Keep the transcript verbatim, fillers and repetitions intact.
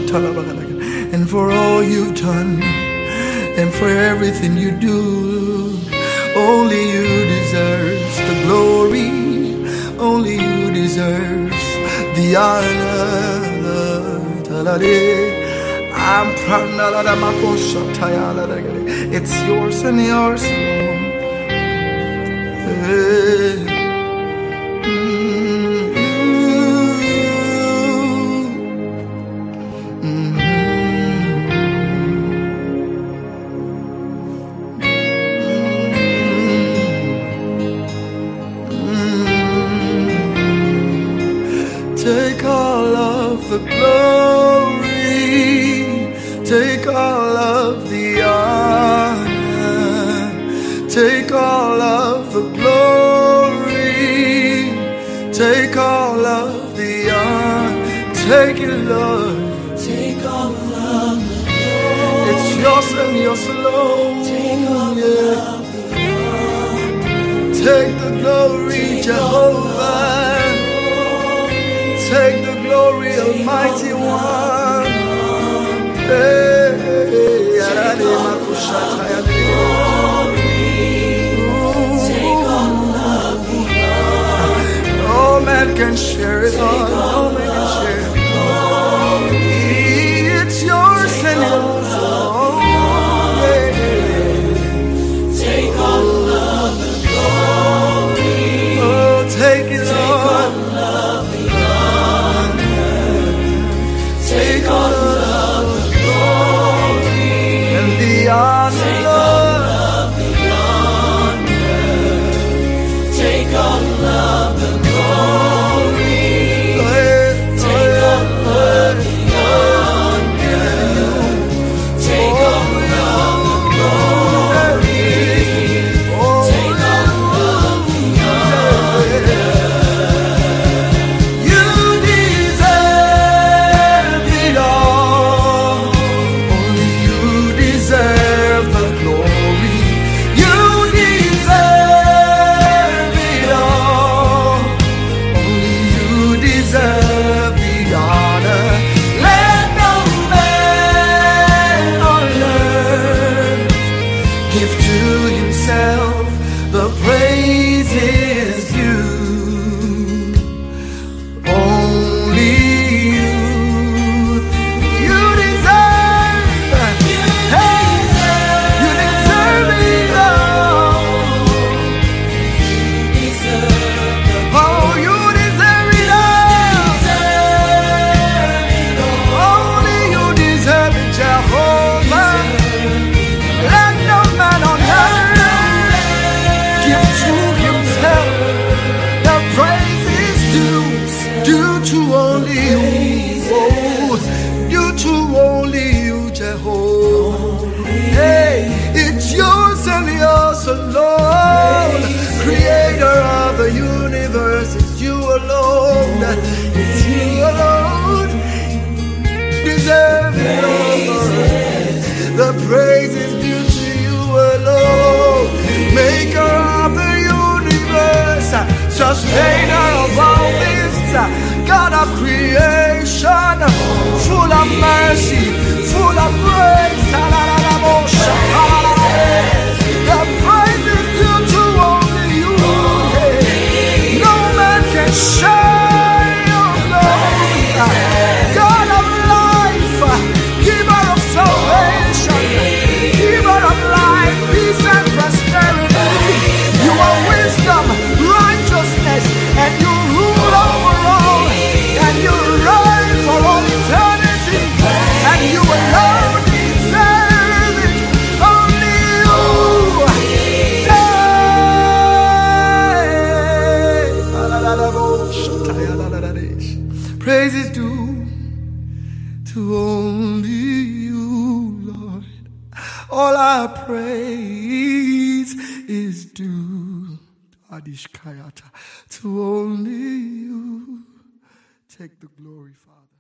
and for all you've done, and for everything you do. Only you deserve the glory. Only you deserve the honor. I'm it's yours and yours alone. Take all of the glory, take all of the honor, take all of the glory, take all of the honor, take it, Lord. Take all of the glory. It's yours and yours alone. Take all yeah. of the honor. Take the glory, take Jehovah. Take the glory, take Almighty One. Hey, hey, take all of the glory. Take all of the honor. No man can share it all. No man can share it. It's yours and yours alone. Take all of the glory. Oh, take it, Lord. Take all of the glory and the honor. Take all of the honor. Take all of the glory. Take all of the honor. Take all of the glory. Take all of the honor. You deserve it all. Only you deserve the glory. You deserve it all. Only you deserve the honor. Let no man on earth give to himself the praises due. Only you, you deserve, hey, you deserve it all. Oh, you deserve it all. Only you deserve it, Jehovah. Let no man on earth give to himself the praises due, due to only you, oh, due to only you, Jehovah. Hey, it's yours and yours alone. Creator of the universe, it's you alone. It's you alone. Deserve it all. The praise is due to you alone. Maker of the universe, sustainer of all this, God of creation, full of mercy, full of grace. The praise is due to only you. No man can share your glory. God of life, giver of salvation, giver of life, peace and prosperity. You are wisdom, righteousness, and you rule over all, and you reign for all eternity, and you alone deserve it. Only you. Hey. Praise is due to only you, Lord. All our praise is due Adishkayata, to only you. Take the glory, Father.